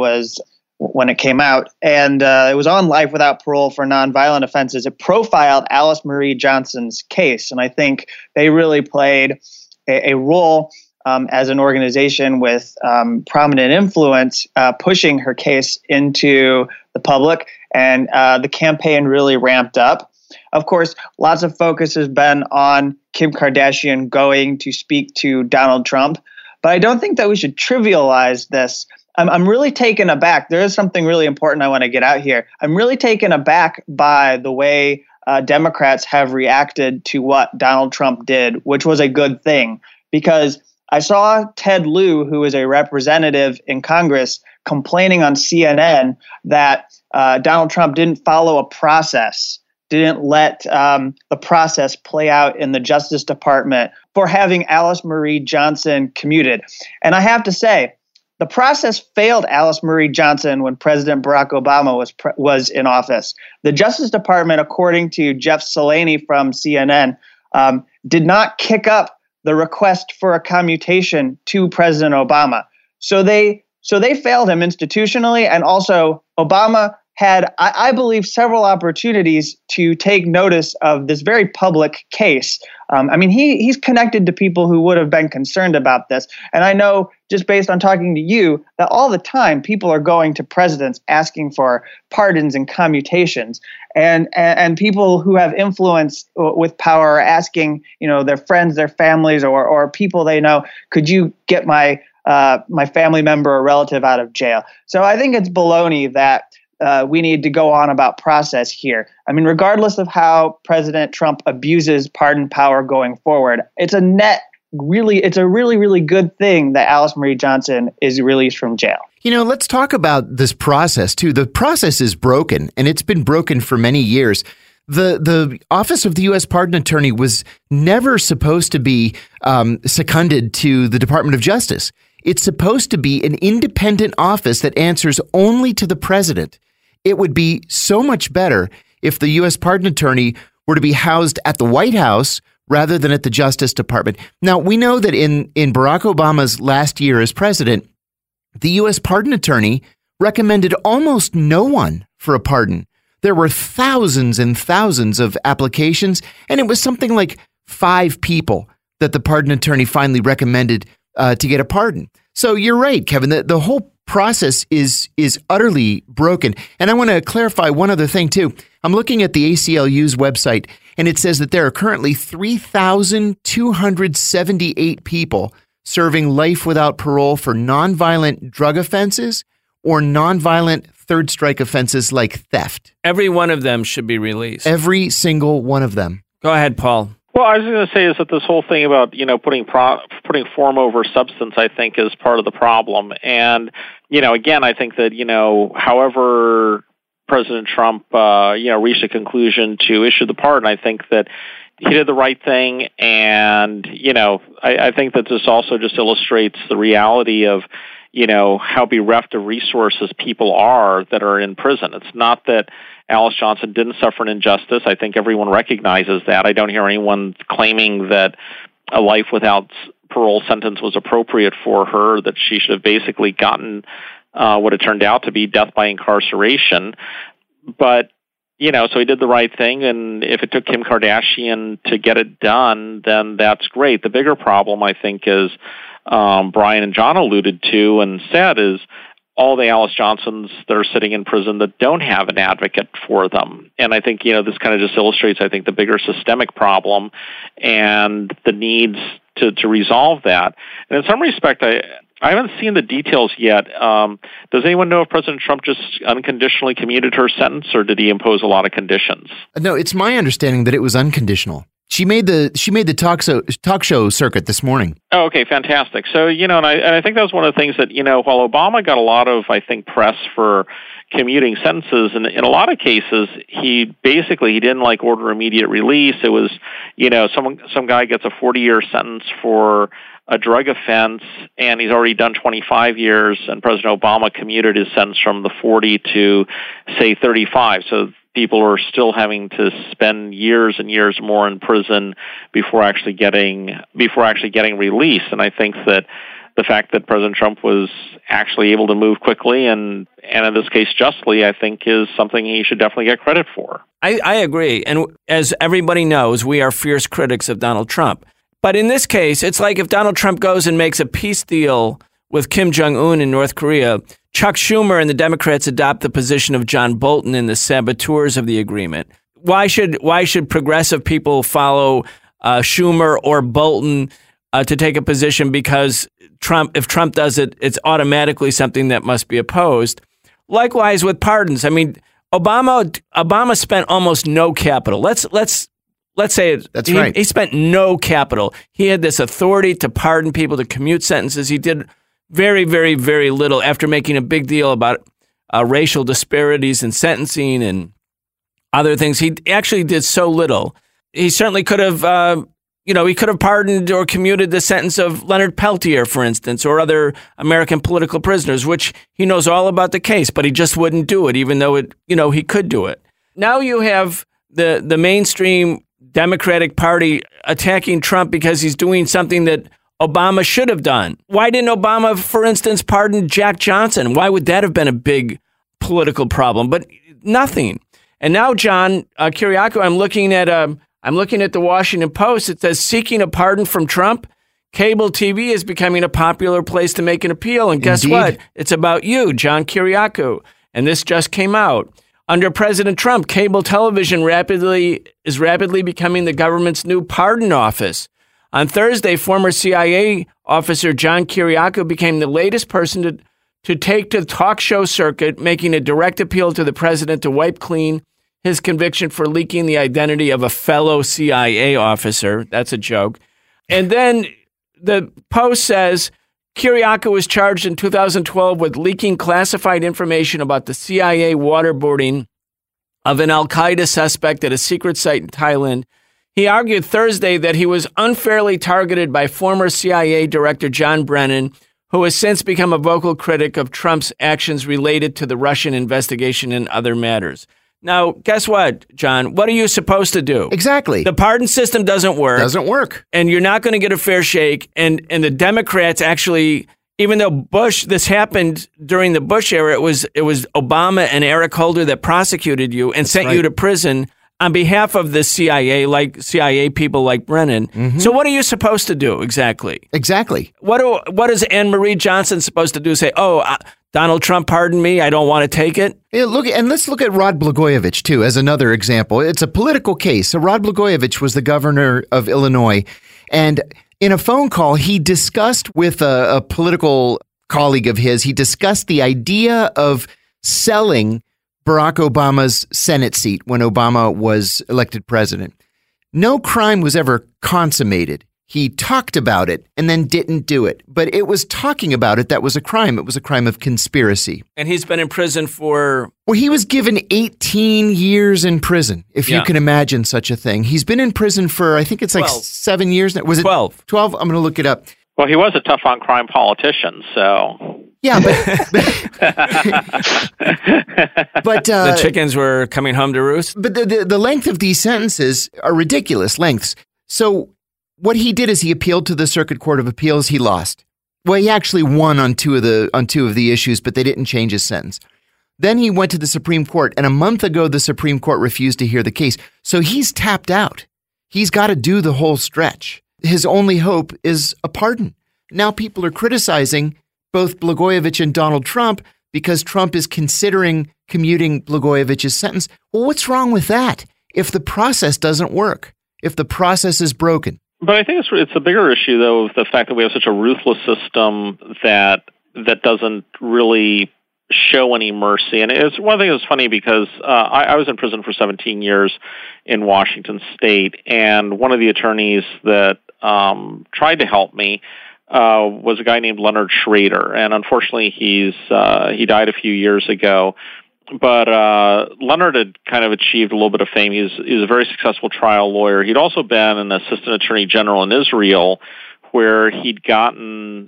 when it came out, and it was on Life Without Parole for Nonviolent Offenses. It profiled Alice Marie Johnson's case, and I think they really played a role as an organization with prominent influence, pushing her case into the public, and the campaign really ramped up. Of course, lots of focus has been on Kim Kardashian going to speak to Donald Trump, but I don't think that we should trivialize this. I'm really taken aback. There is something really important I want to get out here. I'm really taken aback by the way Democrats have reacted to what Donald Trump did, which was a good thing, because I saw Ted Lieu, who is a representative in Congress, complaining on CNN that Donald Trump didn't follow a process, didn't let the process play out in the Justice Department for having Alice Marie Johnson commuted. And I have to say, the process failed Alice Marie Johnson when President Barack Obama was in office. The Justice Department, according to Jeff Salaney from CNN, did not kick up the request for a commutation to President Obama. So they failed him institutionally, and also Obama had, I believe, several opportunities to take notice of this very public case. He's connected to people who would have been concerned about this. And I know, just based on talking to you, that all the time people are going to presidents asking for pardons and commutations. And people who have influence with power are asking, their friends, their families, or people they know, could you get my family member or relative out of jail? So I think it's baloney that we need to go on about process here. Regardless of how President Trump abuses pardon power going forward, it's a really, really good thing that Alice Marie Johnson is released from jail. Let's talk about this process, too. The process is broken, and it's been broken for many years. The Office of the U.S. Pardon Attorney was never supposed to be seconded to the Department of Justice. It's supposed to be an independent office that answers only to the president. It would be so much better if the U.S. Pardon Attorney were to be housed at the White House rather than at the Justice Department. Now, we know that in Barack Obama's last year as president, the U.S. Pardon Attorney recommended almost no one for a pardon. There were thousands and thousands of applications, and it was something like 5 people that the Pardon Attorney finally recommended to get a pardon. So you're right, Kevin. The whole process is utterly broken. And I want to clarify one other thing, too. I'm looking at the ACLU's website, and it says that there are currently 3,278 people serving life without parole for nonviolent drug offenses or nonviolent third strike offenses like theft. Every one of them should be released. Every single one of them. Go ahead, Paul. Well, I was going to say is that this whole thing about, putting form over substance, I think, is part of the problem. And, again, I think that, however President Trump, reached a conclusion to issue the pardon, I think that he did the right thing. And, I think that this also just illustrates the reality of, how bereft of resources people are that are in prison. It's not that Alice Johnson didn't suffer an injustice. I think everyone recognizes that. I don't hear anyone claiming that a life without parole sentence was appropriate for her, that she should have basically gotten what it turned out to be death by incarceration. But, so he did the right thing, and if it took Kim Kardashian to get it done, then that's great. The bigger problem, I think, is Brian and John alluded to and said is all the Alice Johnsons that are sitting in prison that don't have an advocate for them. And I think, this kind of just illustrates, I think, the bigger systemic problem and the needs to resolve that. And in some respect, I haven't seen the details yet. Does anyone know if President Trump just unconditionally commuted her sentence, or did he impose a lot of conditions? No, it's my understanding that it was unconditional. She made the talk show circuit this morning. Oh, okay, fantastic. So, and I think that was one of the things that, while Obama got a lot of, I think, press for commuting sentences, and in a lot of cases, he didn't order immediate release. It was, some guy gets a 40-year sentence for a drug offense, and he's already done 25 years, and President Obama commuted his sentence from the 40 to, say, 35. So people are still having to spend years and years more in prison before actually getting released. And I think that the fact that President Trump was actually able to move quickly and in this case justly, I think is something he should definitely get credit for. I agree. And as everybody knows, we are fierce critics of Donald Trump. But in this case, it's like if Donald Trump goes and makes a peace deal with Kim Jong-un in North Korea, Chuck Schumer and the Democrats adopt the position of John Bolton in the saboteurs of the agreement. Why should progressive people follow Schumer or Bolton to take a position because if Trump does it, it's automatically something that must be opposed? Likewise with pardons. I mean, Obama spent almost no capital. Let's say it. That's right. He spent no capital. He had this authority to pardon people, to commute sentences. He did very, very, very little after making a big deal about racial disparities in sentencing and other things. He actually did so little. He certainly could have, he could have pardoned or commuted the sentence of Leonard Peltier, for instance, or other American political prisoners, which he knows all about the case, but he just wouldn't do it, even though he could do it. Now you have the mainstream Democratic Party attacking Trump because he's doing something that Obama should have done. Why didn't Obama, for instance, pardon Jack Johnson? Why would that have been a big political problem? But nothing. And now, John Kiriakou, I'm looking at the Washington Post. It says, seeking a pardon from Trump, cable TV is becoming a popular place to make an appeal. And guess what? It's about you, John Kiriakou. And this just came out. Under President Trump, cable television is rapidly becoming the government's new pardon office. On Thursday, former CIA officer John Kiriakou became the latest person to take to the talk show circuit, making a direct appeal to the president to wipe clean his conviction for leaking the identity of a fellow CIA officer. That's a joke. And then the Post says Kiriakou was charged in 2012 with leaking classified information about the CIA waterboarding of an al-Qaeda suspect at a secret site in Thailand. He argued Thursday that he was unfairly targeted by former CIA Director John Brennan, who has since become a vocal critic of Trump's actions related to the Russian investigation and other matters. Now, guess what, John? What are you supposed to do? Exactly. The pardon system doesn't work. And you're not going to get a fair shake. And the Democrats actually, even though this happened during the Bush era, it was Obama and Eric Holder that prosecuted you and sent you to prison on behalf of the CIA people like Brennan. Mm-hmm. So what are you supposed to do exactly? Exactly. What is Anne Marie Johnson supposed to do? Say, Donald Trump pardoned me, I don't want to take it? Yeah, let's look at Rod Blagojevich, too, as another example. It's a political case. So Rod Blagojevich was the governor of Illinois, and in a phone call, he discussed with a political colleague of his, he discussed the idea of selling Barack Obama's Senate seat when Obama was elected president. No crime was ever consummated. He talked about it and then didn't do it. But it was talking about it that was a crime. It was a crime of conspiracy. And he's been in prison for... Well, he was given 18 years in prison, if you can imagine such a thing. He's been in prison for, I think it's 12. 7 years now. Was it 12? 12? I'm going to look it up. Well, he was a tough on crime politician, so... Yeah, but the chickens were coming home to roost. But the length of these sentences are ridiculous lengths. So what he did is he appealed to the Circuit Court of Appeals. He lost. Well, he actually won on two of the issues, but they didn't change his sentence. Then he went to the Supreme Court, and a month ago the Supreme Court refused to hear the case. So he's tapped out. He's got to do the whole stretch. His only hope is a pardon. Now people are criticizing both Blagojevich and Donald Trump because Trump is considering commuting Blagojevich's sentence. Well, what's wrong with that if the process doesn't work, if the process is broken? But I think it's a bigger issue, though, of the fact that we have such a ruthless system that doesn't really show any mercy. And it's one thing that's funny because I was in prison for 17 years in Washington State, and one of the attorneys that tried to help me was a guy named Leonard Schrader, and unfortunately he died a few years ago. But Leonard had kind of achieved a little bit of fame. He's a very successful trial lawyer. He'd also been an assistant attorney general in Israel, where he'd gotten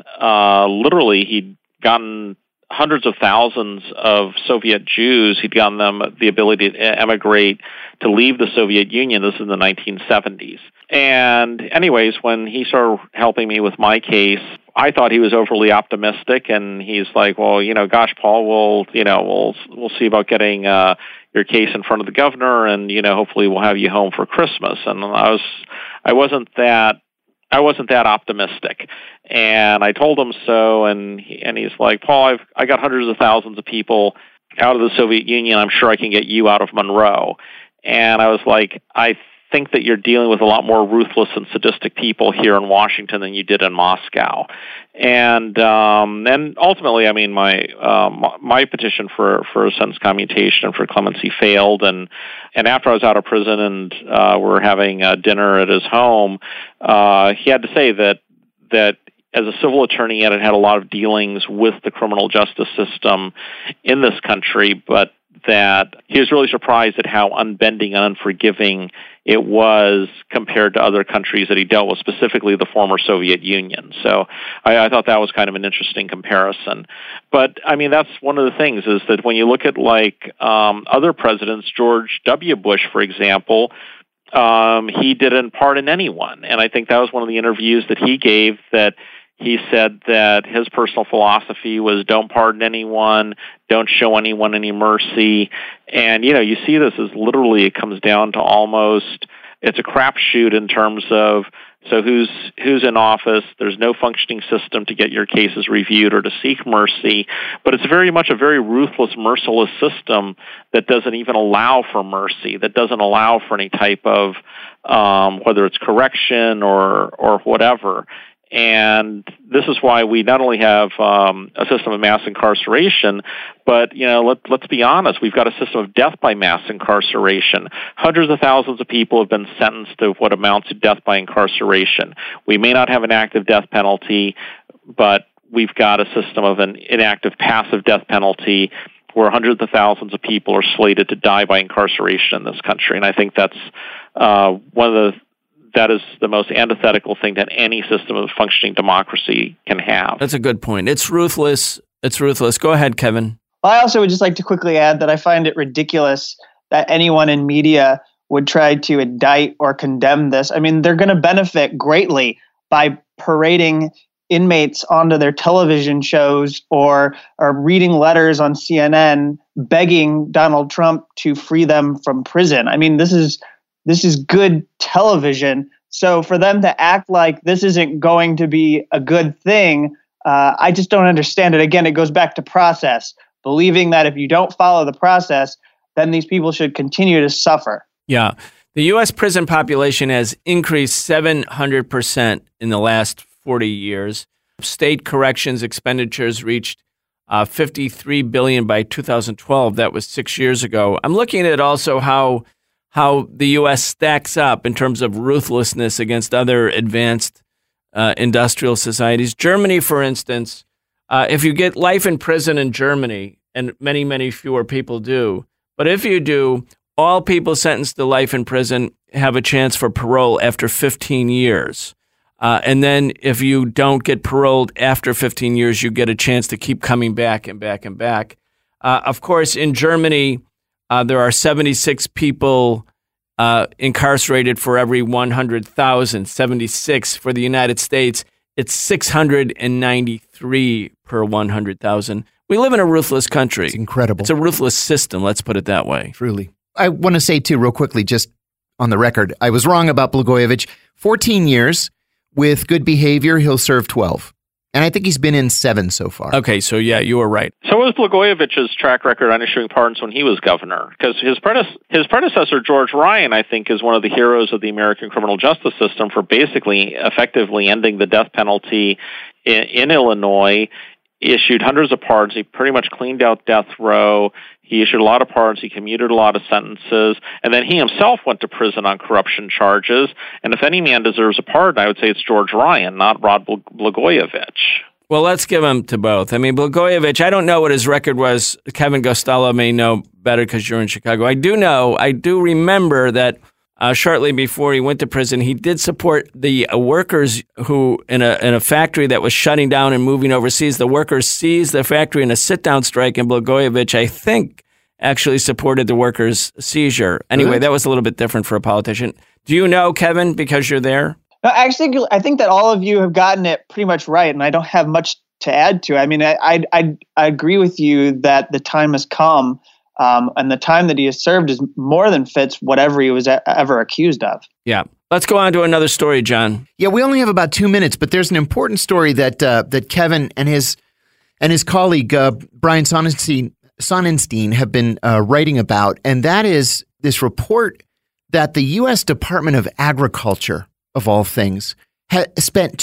hundreds of thousands of Soviet Jews. He'd gotten them the ability to emigrate, to leave the Soviet Union. This is in the 1970s. And anyways, when he started helping me with my case, I thought he was overly optimistic, and he's like, well, gosh, Paul, we'll see about getting your case in front of the governor, and hopefully we'll have you home for Christmas. And I wasn't that optimistic, and I told him so, and he's like, Paul, I got hundreds of thousands of people out of the Soviet Union. I'm sure I can get you out of Monroe. And I was like, I think that you're dealing with a lot more ruthless and sadistic people here in Washington than you did in Moscow. And ultimately, I mean, my petition for a sentence commutation and for clemency failed. And after I was out of prison and we were having dinner at his home, he had to say that as a civil attorney, he had a lot of dealings with the criminal justice system in this country, but that he was really surprised at how unbending and unforgiving it was compared to other countries that he dealt with, specifically the former Soviet Union. So I thought that was kind of an interesting comparison. But, I mean, that's one of the things is that when you look at, other presidents, George W. Bush, for example, he didn't pardon anyone. And I think that was one of the interviews that he gave, that he said that his personal philosophy was don't pardon anyone, don't show anyone any mercy. And, you see this as literally it comes down to almost, it's a crapshoot in terms of, so who's in office. There's no functioning system to get your cases reviewed or to seek mercy, but it's very much a very ruthless, merciless system that doesn't even allow for mercy, that doesn't allow for any type of, whether it's correction or whatever. And this is why we not only have a system of mass incarceration, but let's be honest, we've got a system of death by mass incarceration. Hundreds of thousands of people have been sentenced to what amounts to death by incarceration. We may not have an active death penalty, but we've got a system of an inactive passive death penalty where hundreds of thousands of people are slated to die by incarceration in this country. And I think that's that is the most antithetical thing that any system of functioning democracy can have. That's a good point. It's ruthless. It's ruthless. Go ahead, Kevin. Well, I also would just like to quickly add that I find it ridiculous that anyone in media would try to indict or condemn this. I mean, they're going to benefit greatly by parading inmates onto their television shows or reading letters on CNN begging Donald Trump to free them from prison. I mean, this is good television. So for them to act like this isn't going to be a good thing, I just don't understand it. Again, it goes back to process, believing that if you don't follow the process, then these people should continue to suffer. Yeah. The U.S. prison population has increased 700% in the last 40 years. State corrections expenditures reached $53 billion by 2012. That was 6 years ago. I'm looking at also how the U.S. stacks up in terms of ruthlessness against other advanced industrial societies. Germany, for instance, if you get life in prison in Germany, and many, many fewer people do, but if you do, all people sentenced to life in prison have a chance for parole after 15 years. And then if you don't get paroled after 15 years, you get a chance to keep coming back and back and back. Of course, in Germany, there are 76 people incarcerated for every 100,000, 76 for the United States. It's 693 per 100,000. We live in a ruthless country. It's incredible. It's a ruthless system, let's put it that way. Truly. I want to say, too, real quickly, just on the record, I was wrong about Blagojevich. 14 years. With good behavior, he'll serve 12. And I think he's been in 7 so far. Okay, so yeah, you were right. So was Blagojevich's track record on issuing pardons when he was governor? Because his predecessor, George Ryan, I think, is one of the heroes of the American criminal justice system for basically effectively ending the death penalty in Illinois issued hundreds of pardons. He pretty much cleaned out death row. He issued a lot of pardons. He commuted a lot of sentences. And then he himself went to prison on corruption charges. And if any man deserves a pardon, I would say it's George Ryan, not Rod Blagojevich. Well, let's give him to both. I mean, Blagojevich, I don't know what his record was. Kevin Gostala may know better because you're in Chicago. I do remember that shortly before he went to prison, he did support the workers who, in a factory that was shutting down and moving overseas, the workers seized the factory in a sit-down strike, and Blagojevich, I think, actually supported the workers' seizure. Anyway, that was a little bit different for a politician. Do you know, Kevin, because you're there? No, actually, I think that all of you have gotten it pretty much right, and I don't have much to add to. I mean, I agree with you that the time has come, and the time that he has served is more than fits whatever he was ever accused of. Yeah. Let's go on to another story, John. Yeah, we only have about 2 minutes, but there's an important story that Kevin and his colleague Brian Sonnenstein have been writing about, and that is this report that the U.S. Department of Agriculture, of all things, spent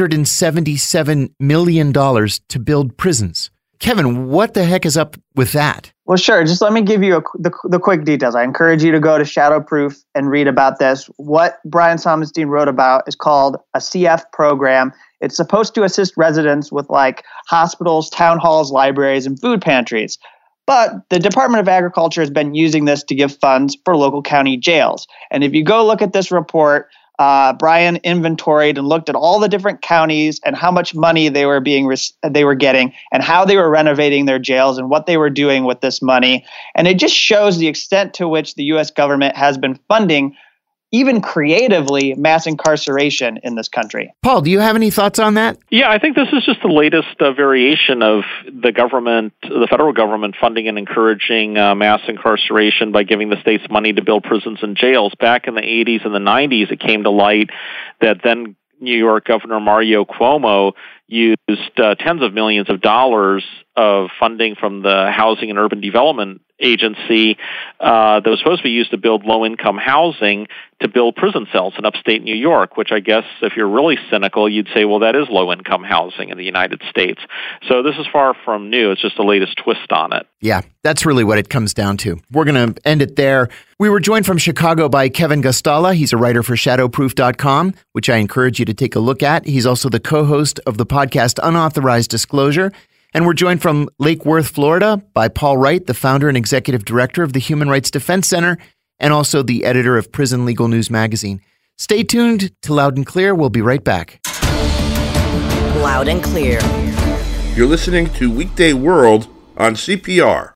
$277 million to build prisons. Kevin, what the heck is up with that? Well, sure. Just let me give you the quick details. I encourage you to go to Shadowproof and read about this. What Brian Sonnenstein wrote about is called a CF program. It's supposed to assist residents with like hospitals, town halls, libraries, and food pantries. But the Department of Agriculture has been using this to give funds for local county jails. And if you go look at this report, Brian inventoried and looked at all the different counties and how much money they were getting and how they were renovating their jails and what they were doing with this money. And it just shows the extent to which the U.S. government has been funding, even creatively, mass incarceration in this country. Paul, do you have any thoughts on that? Yeah, I think this is just the latest variation of the federal government funding and encouraging mass incarceration by giving the states money to build prisons and jails. Back in the 80s and the 90s, it came to light that then New York Governor Mario Cuomo used tens of millions of dollars of funding from the Housing and Urban Development Agency that was supposed to be used to build low-income housing to build prison cells in upstate New York, which I guess if you're really cynical, you'd say, well, that is low-income housing in the United States. So this is far from new. It's just the latest twist on it. Yeah, that's really what it comes down to. We're going to end it there. We were joined from Chicago by Kevin Gostala. He's a writer for Shadowproof.com, which I encourage you to take a look at. He's also the co-host of the podcast Unauthorized Disclosure. And we're joined from Lake Worth, Florida, by Paul Wright, the founder and executive director of the Human Rights Defense Center, and also the editor of Prison Legal News magazine. Stay tuned to Loud and Clear. We'll be right back. Loud and Clear. You're listening to Weekday World on CPR.